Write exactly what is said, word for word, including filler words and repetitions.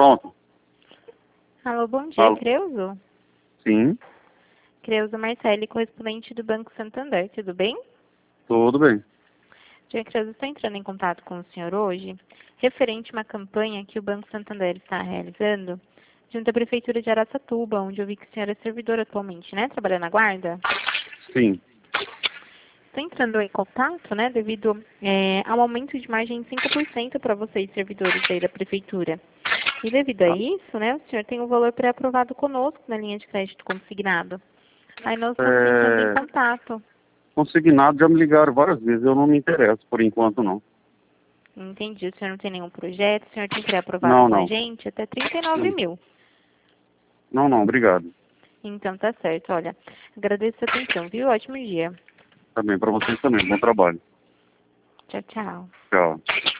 Pronto. Alô, bom dia, Alô. Creuzo? Sim, Creuzo Marcelli, correspondente do Banco Santander, tudo bem? tudo bem. Senhor Creuzo, estou entrando em contato com o senhor hoje, referente a uma campanha que o Banco Santander está realizando, junto à Prefeitura de Araçatuba, onde eu vi que o senhor é servidor atualmente, né? Trabalhando na guarda. Sim. Estou entrando em contato, né, devido é, ao aumento de margem de cinco por cento para vocês, servidores aí da Prefeitura. E devido a isso, né, o senhor tem um valor pré-aprovado conosco na linha de crédito consignado. Aí nós estamos entrando em É, contato. consignado, já me ligaram várias vezes, eu não me interesso por enquanto não. Entendi, o senhor não tem nenhum projeto, o senhor tem pré-aprovado Não, com a não. gente até trinta e nove mil. Não, não, obrigado. Então tá certo, olha, agradeço a atenção, viu? Ótimo dia. Também, para vocês também, bom trabalho. Tchau, tchau. Tchau.